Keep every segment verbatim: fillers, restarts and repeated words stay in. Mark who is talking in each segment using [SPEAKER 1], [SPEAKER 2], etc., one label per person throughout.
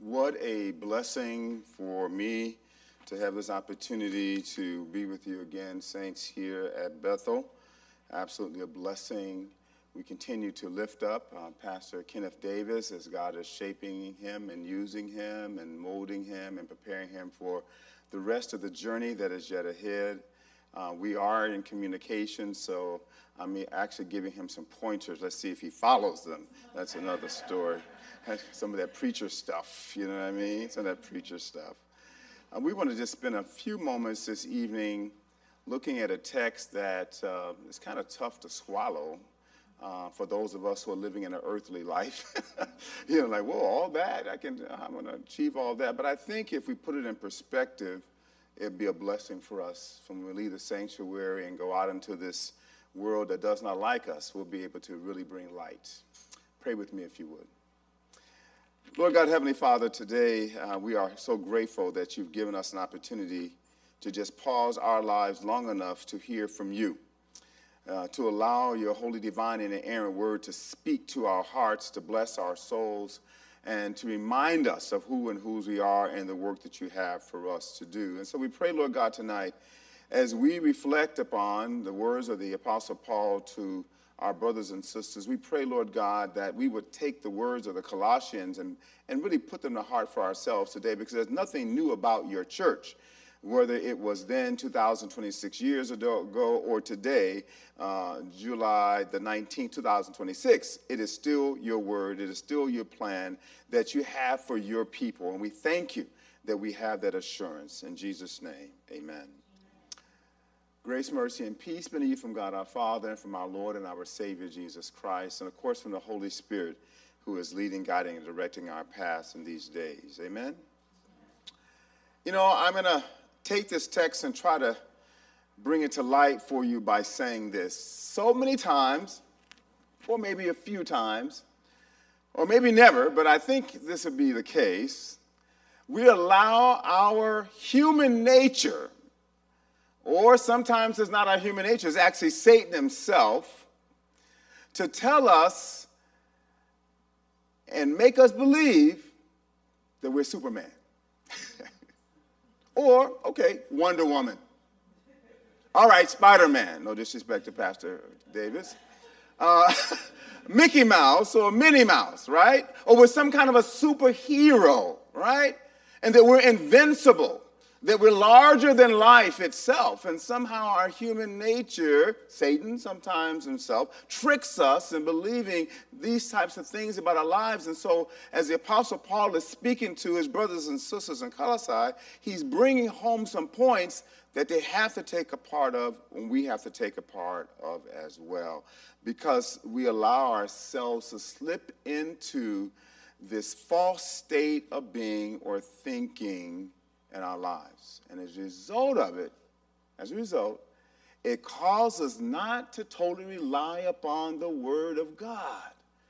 [SPEAKER 1] What a blessing for me to have this opportunity to be with you again, saints, here at Bethel. Absolutely a blessing. We continue to lift up uh, Pastor Kenneth Davis as God is shaping him and using him and molding him and preparing him for the rest of the journey that is yet ahead. Uh, we are in communication, so I'm actually giving him some pointers. Let's see if he follows them. That's another story. Some of that preacher stuff, you know what I mean? Some of that preacher stuff. Uh, we want to just spend a few moments this evening looking at a text that uh, is kind of tough to swallow uh, for those of us who are living in an earthly life. You know, like, whoa, all that, I can, I'm going to achieve all that. But I think if we put it in perspective, it'd be a blessing for us when we leave the sanctuary and go out into this world that does not like us. We'll be able to really bring light. Pray with me if you would. Lord God, Heavenly Father, today uh, we are so grateful that you've given us an opportunity to just pause our lives long enough to hear from you, uh, to allow your holy, divine, and inerrant word to speak to our hearts, to bless our souls, and to remind us of who and whose we are and the work that you have for us to do. And so we pray, Lord God, tonight, as we reflect upon the words of the Apostle Paul to our brothers and sisters, we pray, Lord God, that we would take the words of the Colossians and, and really put them to heart for ourselves today, because there's nothing new about your church, whether it was then two thousand twenty-six years ago or today, uh, July the nineteenth, two thousand twenty-six. It is still your word. It is still your plan that you have for your people. And we thank you that we have that assurance. In Jesus' name, amen. Grace, mercy, and peace be to you from God our Father and from our Lord and our Savior, Jesus Christ, and of course from the Holy Spirit, who is leading, guiding, and directing our paths in these days. Amen? You know, I'm going to take this text and try to bring it to light for you by saying this. So many times, or maybe a few times, or maybe never, but I think this would be the case, we allow our human nature, or sometimes it's not our human nature, it's actually Satan himself, to tell us and make us believe that we're Superman. Or, okay, Wonder Woman. All right, Spider-Man. No disrespect to Pastor Davis. Uh, Mickey Mouse or Minnie Mouse, right? Or we're some kind of a superhero, right? And that we're invincible, that we're larger than life itself, and somehow our human nature, Satan sometimes himself, tricks us in believing these types of things about our lives. And so as the Apostle Paul is speaking to his brothers and sisters in Colossae, he's bringing home some points that they have to take a part of, and we have to take a part of as well, because we allow ourselves to slip into this false state of being or thinking in our lives. And as a result of it, as a result, it causes us not to totally rely upon the Word of God.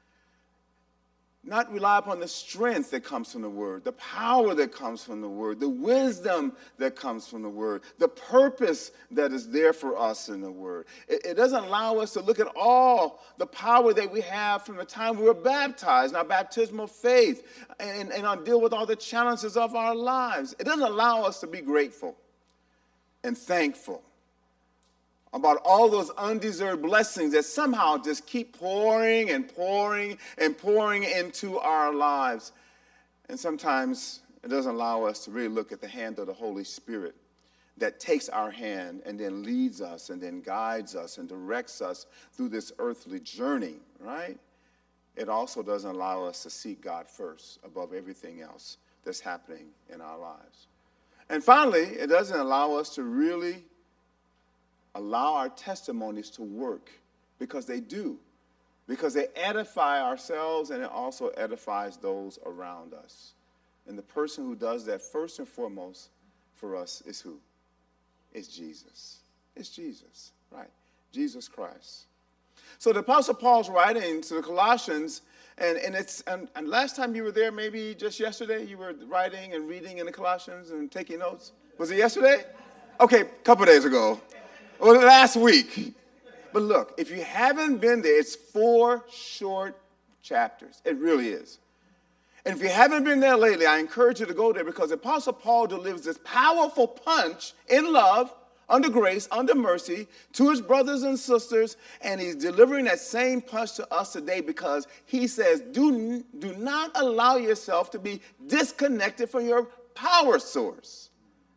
[SPEAKER 1] Not rely upon the strength that comes from the Word, the power that comes from the Word, the wisdom that comes from the Word, the purpose that is there for us in the Word. It, it doesn't allow us to look at all the power that we have from the time we were baptized, in our baptismal faith, and, and on deal with all the challenges of our lives. It doesn't allow us to be grateful and thankful about all those undeserved blessings that somehow just keep pouring and pouring and pouring into our lives. And sometimes it doesn't allow us to really look at the hand of the Holy Spirit that takes our hand and then leads us and then guides us and directs us through this earthly journey, right? It also doesn't allow us to seek God first above everything else that's happening in our lives. And finally, it doesn't allow us to really allow our testimonies to work, because they do, because they edify ourselves and it also edifies those around us. And the person who does that first and foremost for us is who? It's Jesus. It's Jesus, right? Jesus Christ. So the Apostle Paul's writing to the Colossians, and, and it's and, and last time you were there, maybe just yesterday, you were writing and reading in the Colossians and taking notes. Was it yesterday? Okay, a couple days ago. Or last week. But look, if you haven't been there, it's four short chapters. It really is. And if you haven't been there lately, I encourage you to go there, because Apostle Paul delivers this powerful punch in love, under grace, under mercy, to his brothers and sisters, and he's delivering that same punch to us today, because he says, do, do not allow yourself to be disconnected from your power source.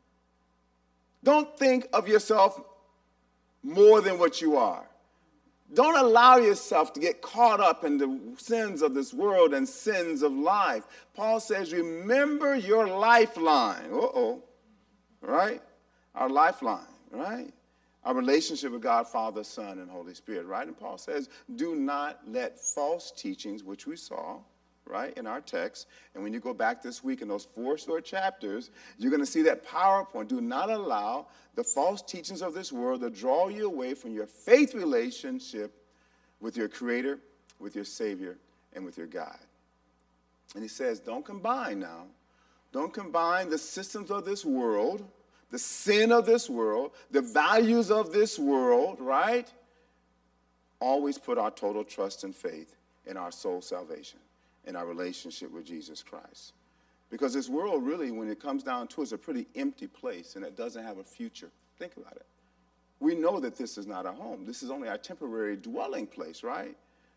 [SPEAKER 1] Don't think of yourself more than what you are. Don't allow yourself to get caught up in the sins of this world and sins of life. Paul says, remember your lifeline. Uh-oh, right? Our lifeline, right? Our relationship with God, Father, Son, and Holy Spirit, right? And Paul says, do not let false teachings, which we saw, right, in our text. And when you go back this week in those four short chapters, you're going to see that PowerPoint. Do not allow the false teachings of this world to draw you away from your faith relationship with your Creator, with your Savior, and with your God. And he says, don't combine now. Don't combine the systems of this world, the sin of this world, the values of this world, right? Always put our total trust and faith in our soul salvation, in our relationship with Jesus Christ. Because this world really, when it comes down to it, is a pretty empty place, and it doesn't have a future. Think about it. We know that this is not our home. This is only our temporary dwelling place, right?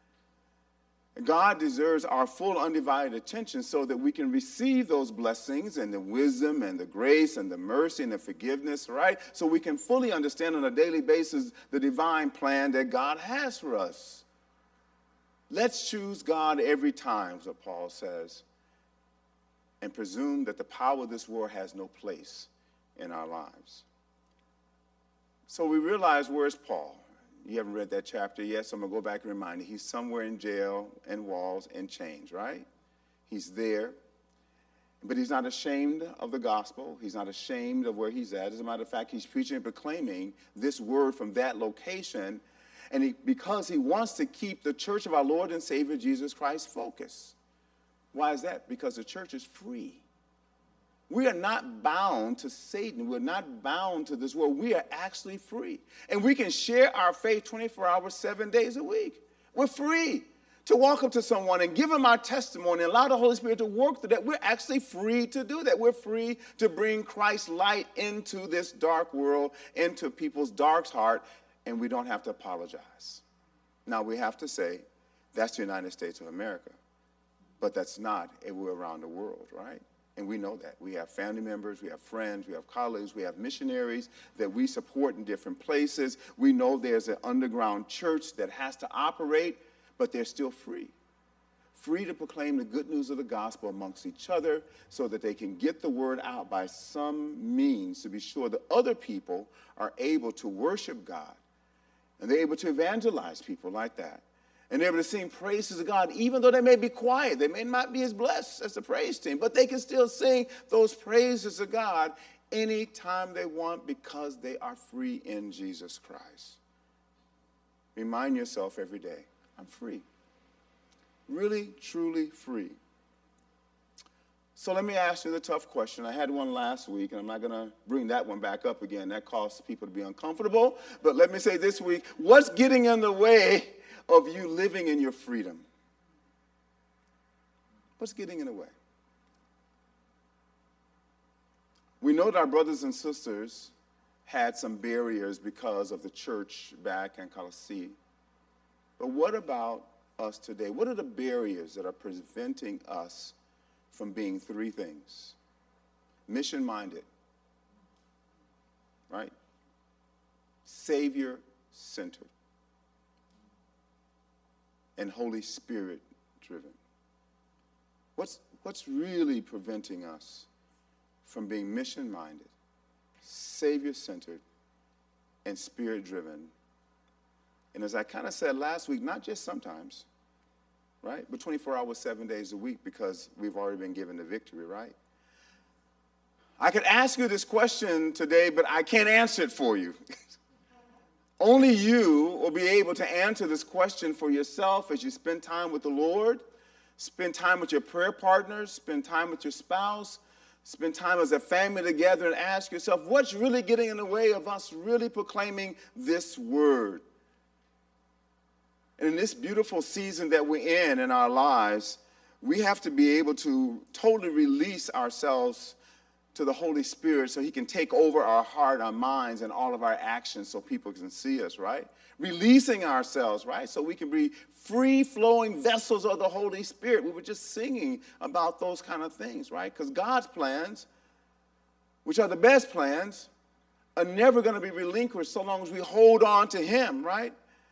[SPEAKER 1] God deserves our full undivided attention so that we can receive those blessings and the wisdom and the grace and the mercy and the forgiveness, right? So we can fully understand on a daily basis the divine plan that God has for us. Let's choose God every time, is what Paul says, and presume that the power of this world has no place in our lives. So we realize, where's Paul? You haven't read that chapter yet, so I'm going to go back and remind you. He's somewhere in jail and walls and chains, right? He's there. But he's not ashamed of the gospel. He's not ashamed of where he's at. As a matter of fact, he's preaching and proclaiming this word from that location. And he, because he wants to keep the church of our Lord and Savior Jesus Christ focused. Why is that? Because the church is free. We are not bound to Satan. We're not bound to this world. We are actually free. And we can share our faith twenty-four hours, seven days a week. We're free to walk up to someone and give them our testimony and allow the Holy Spirit to work through that. We're actually free to do that. We're free to bring Christ's light into this dark world, into people's dark heart, and we don't have to apologize. Now, we have to say, that's the United States of America. But that's not everywhere around the world, right? And we know that. We have family members, we have friends, we have colleagues, we have missionaries that we support in different places. We know there's an underground church that has to operate, but they're still free. Free to proclaim the good news of the gospel amongst each other so that they can get the word out by some means to be sure that other people are able to worship God. And they're able to evangelize people like that. And they're able to sing praises to God, even though they may be quiet. They may not be as blessed as the praise team, but they can still sing those praises to God anytime they want because they are free in Jesus Christ. Remind yourself every day, I'm free. Really, truly free. So let me ask you the tough question. I had one last week, and I'm not going to bring that one back up again. That causes people to be uncomfortable. But let me say this week, what's getting in the way of you living in your freedom? What's getting in the way? We know that our brothers and sisters had some barriers because of the church back in Colossae. But what about us today? What are the barriers that are preventing us from being three things? Mission-minded, right? Savior-centered. And Holy Spirit driven. What's, what's really preventing us from being mission-minded, Savior-centered, and Spirit-driven? And as I kind of said last week, not just sometimes, right? But twenty-four hours, seven days a week, because we've already been given the victory, right? I could ask you this question today, but I can't answer it for you. Only you will be able to answer this question for yourself as you spend time with the Lord, spend time with your prayer partners, spend time with your spouse, spend time as a family together, and ask yourself, what's really getting in the way of us really proclaiming this word? And in this beautiful season that we're in in our lives, we have to be able to totally release ourselves to the Holy Spirit so he can take over our heart, our minds, and all of our actions so people can see us, right? Releasing ourselves, right? So we can be free-flowing vessels of the Holy Spirit. We were just singing about those kind of things, right? Because God's plans, which are the best plans, are never going to be relinquished so long as we hold on to him, right?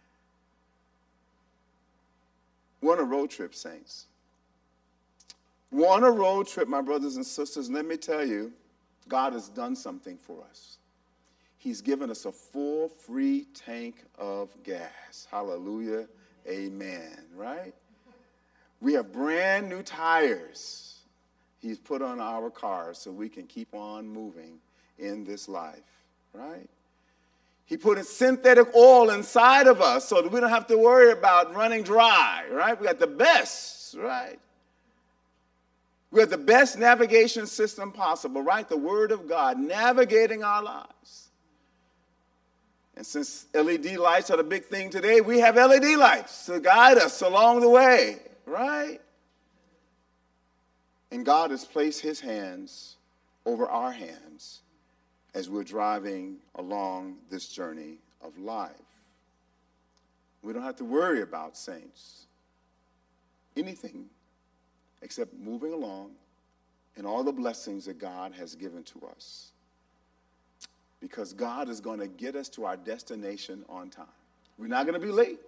[SPEAKER 1] We're on a road trip, saints. We're on a road trip, my brothers and sisters, and let me tell you, God has done something for us. He's given us a full, free tank of gas. Hallelujah, amen, right? We have brand new tires he's put on our cars so we can keep on moving in this life, right? He put a synthetic oil inside of us so that we don't have to worry about running dry, right? We got the best, right? We have the best navigation system possible, right? The Word of God navigating our lives. And since L E D lights are the big thing today, we have L E D lights to guide us along the way, right? And God has placed his hands over our hands as we're driving along this journey of life. We don't have to worry about, saints, anything except moving along and all the blessings that God has given to us. Because God is going to get us to our destination on time. We're not going to be late.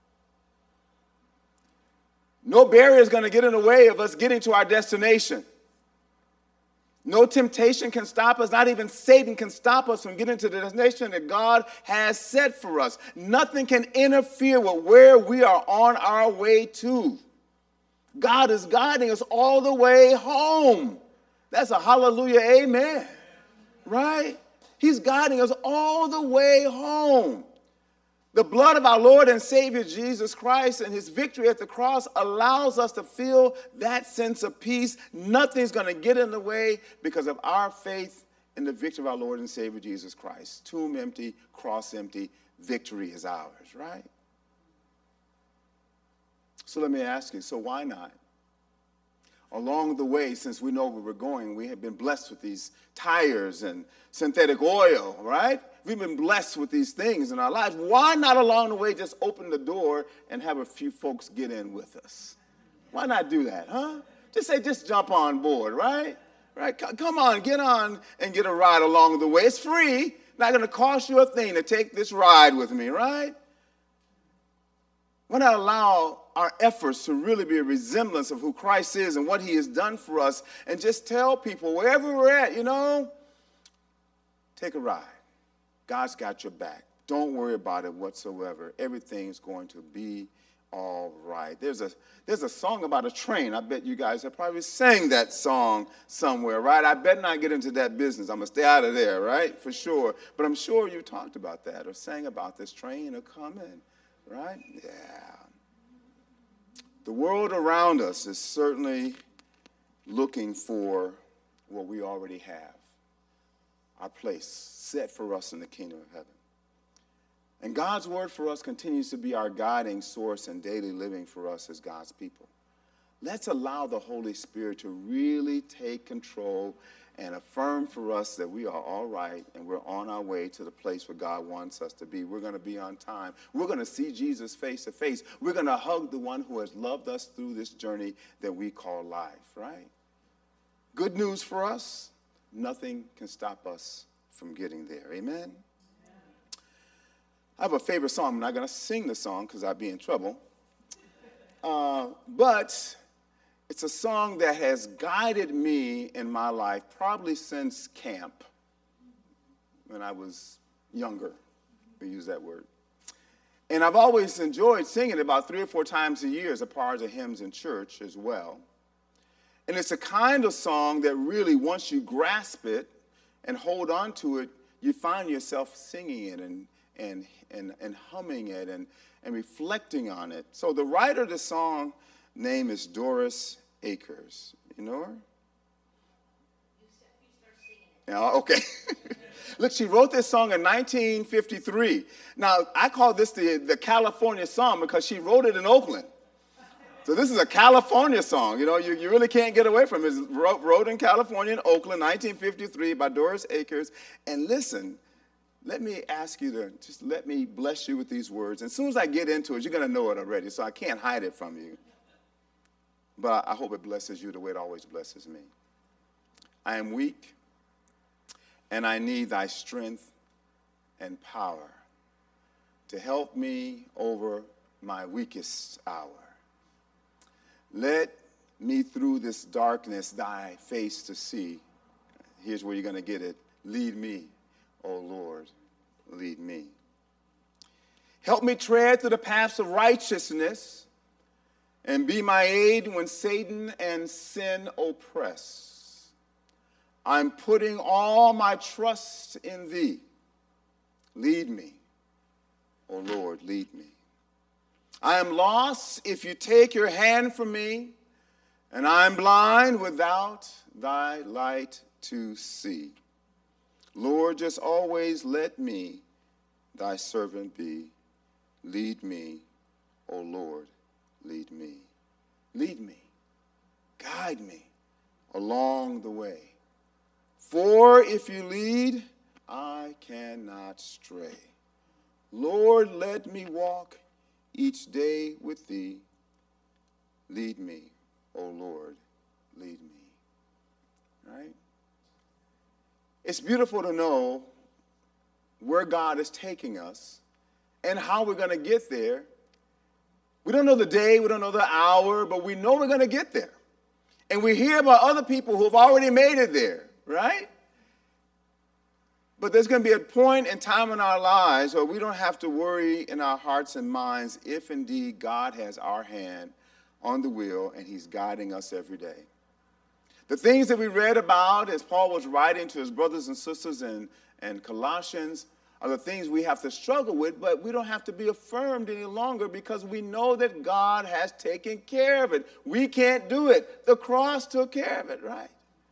[SPEAKER 1] No barrier is going to get in the way of us getting to our destination. No temptation can stop us. Not even Satan can stop us from getting to the destination that God has set for us. Nothing can interfere with where we are on our way to. God is guiding us all the way home. That's a hallelujah, amen. Right? He's guiding us all the way home. The blood of our Lord and Savior Jesus Christ and his victory at the cross allows us to feel that sense of peace. Nothing's going to get in the way because of our faith in the victory of our Lord and Savior Jesus Christ. Tomb empty, cross empty, victory is ours, right? So let me ask you, so why not? Along the way, since we know where we're going, we have been blessed with these tires and synthetic oil, right? We've been blessed with these things in our lives. Why not along the way just open the door and have a few folks get in with us? Why not do that, huh? Just say, just jump on board, right? Right? Come on, get on and get a ride along the way. It's free. Not going to cost you a thing to take this ride with me, right? Why not allow our efforts to really be a resemblance of who Christ is and what he has done for us, and just tell people wherever we're at, you know, take a ride. God's got your back. Don't worry about it whatsoever. Everything's going to be all right. There's a there's a song about a train. I bet you guys have probably sang that song somewhere, right? I better not get into that business. I'm going to stay out of there, right? For sure. But I'm sure you talked about that or sang about this train a-coming, right? Yeah. The world around us is certainly looking for what we already have, our place set for us in the kingdom of heaven. And God's word for us continues to be our guiding source and daily living for us as God's people. Let's allow the Holy Spirit to really take control and affirm for us that we are all right and we're on our way to the place where God wants us to be. We're going to be on time. We're going to see Jesus face to face. We're going to hug the one who has loved us through this journey that we call life, right? Good news for us, nothing can stop us from getting there. Amen? I have a favorite song. I'm not going to sing the song because I'd be in trouble. Uh, but it's a song that has guided me in my life probably since camp, when I was younger. We use that word. And I've always enjoyed singing it about three or four times a year as a part of hymns in church as well. And it's a kind of song that really, once you grasp it and hold on to it, you find yourself singing it and and and, and humming it and, and reflecting on it. So the writer of the song name is Doris Akers. You know her? Yeah, okay. Look, she wrote this song in nineteen fifty-three. Now, I call this the, the California song because she wrote it in Oakland. So this is a California song. You know, you, you really can't get away from it. It's wrote, wrote in California, in Oakland, nineteen fifty-three, by Doris Akers. And listen, let me ask you to just let me bless you with these words. And as soon as I get into it, you're going to know it already, so I can't hide it from you. But I hope it blesses you the way it always blesses me. I am weak, and I need thy strength and power to help me over my weakest hour. Let me through this darkness thy face to see. Here's where you're going to get it. Lead me, O Lord, lead me. Help me tread through the paths of righteousness and be my aid when Satan and sin oppress. I'm putting all my trust in thee. Lead me, O Lord, lead me. I am lost if you take your hand from me, and I am blind without thy light to see. Lord, just always let me thy servant be. Lead me, O Lord, lead me. Lead me, guide me along the way. For if you lead, I cannot stray. Lord, let me walk each day with thee. Lead me, O Lord, lead me. Right? It's beautiful to know where God is taking us and how we're going to get there. We don't know the day, we don't know the hour, but we know we're going to get there. And we hear about other people who have already made it there, right? But there's going to be a point in time in our lives where we don't have to worry in our hearts and minds if indeed God has our hand on the wheel and he's guiding us every day. The things that we read about as Paul was writing to his brothers and sisters in, in Colossians are the things we have to struggle with, but we don't have to be affirmed any longer because we know that God has taken care of it. We can't do it. The cross took care of it, right?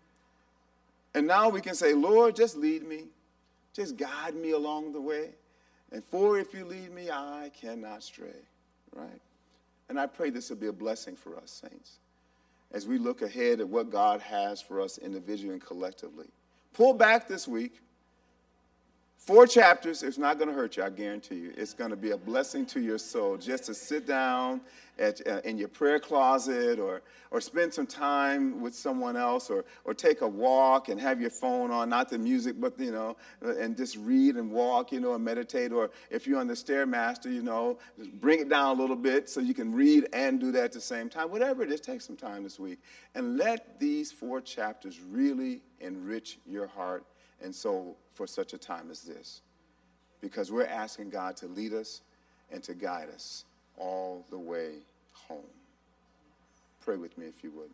[SPEAKER 1] And now we can say, Lord, just lead me. Just guide me along the way. And for if you lead me, I cannot stray, right? And I pray this will be a blessing for us, saints, as we look ahead at what God has for us individually and collectively. Pull back this week. Four chapters. It's not going to hurt you, I guarantee you. It's going to be a blessing to your soul just to sit down at, uh, in your prayer closet or or spend some time with someone else or or take a walk and have your phone on, not the music, but, you know, and just read and walk, you know, and meditate. Or if you're on the Stairmaster, you know, just bring it down a little bit so you can read and do that at the same time. Whatever it is, take some time this week. And let these four chapters really enrich your heart and soul for such a time as this, because we're asking God to lead us and to guide us all the way home. Pray with me if you would.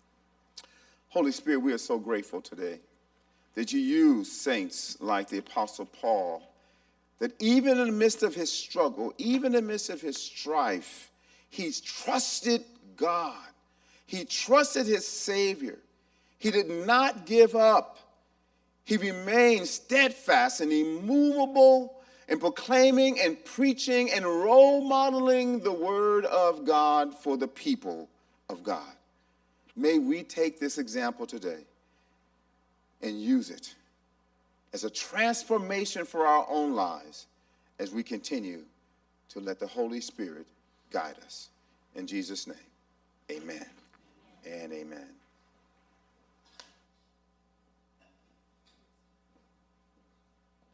[SPEAKER 1] Holy Spirit, we are so grateful today that you use saints like the Apostle Paul, that even in the midst of his struggle, even in the midst of his strife, he's trusted God. He trusted his Savior. He did not give up. He remained steadfast and immovable in proclaiming and preaching and role modeling the word of God for the people of God. May we take this example today and use it as a transformation for our own lives as we continue to let the Holy Spirit guide us. In Jesus' name, amen.